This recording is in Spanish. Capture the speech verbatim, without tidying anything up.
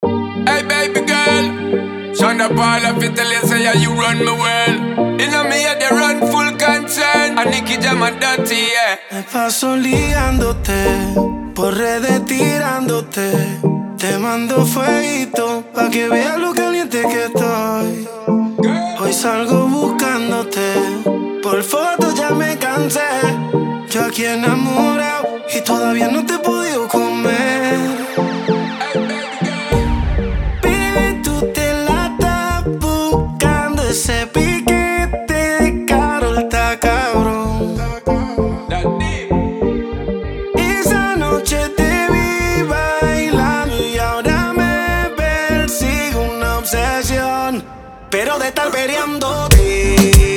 Hey baby girl, Shonda Paul, I fit tell you say yeah, you run me well. Inna me head they run full concern. And Nicky Jam and Dirty, yeah. Me paso ligándote, por redes tirándote. Te mando fueguito, pa' que veas lo caliente que estoy. Hoy salgo buscándote, por fotos ya me cansé. Yo aquí enamorado y todavía no te he podido comer. Ese piquete de Karol está cabrón. Esa noche te vi bailando y ahora me persigue una obsesión, pero de estar peleándote.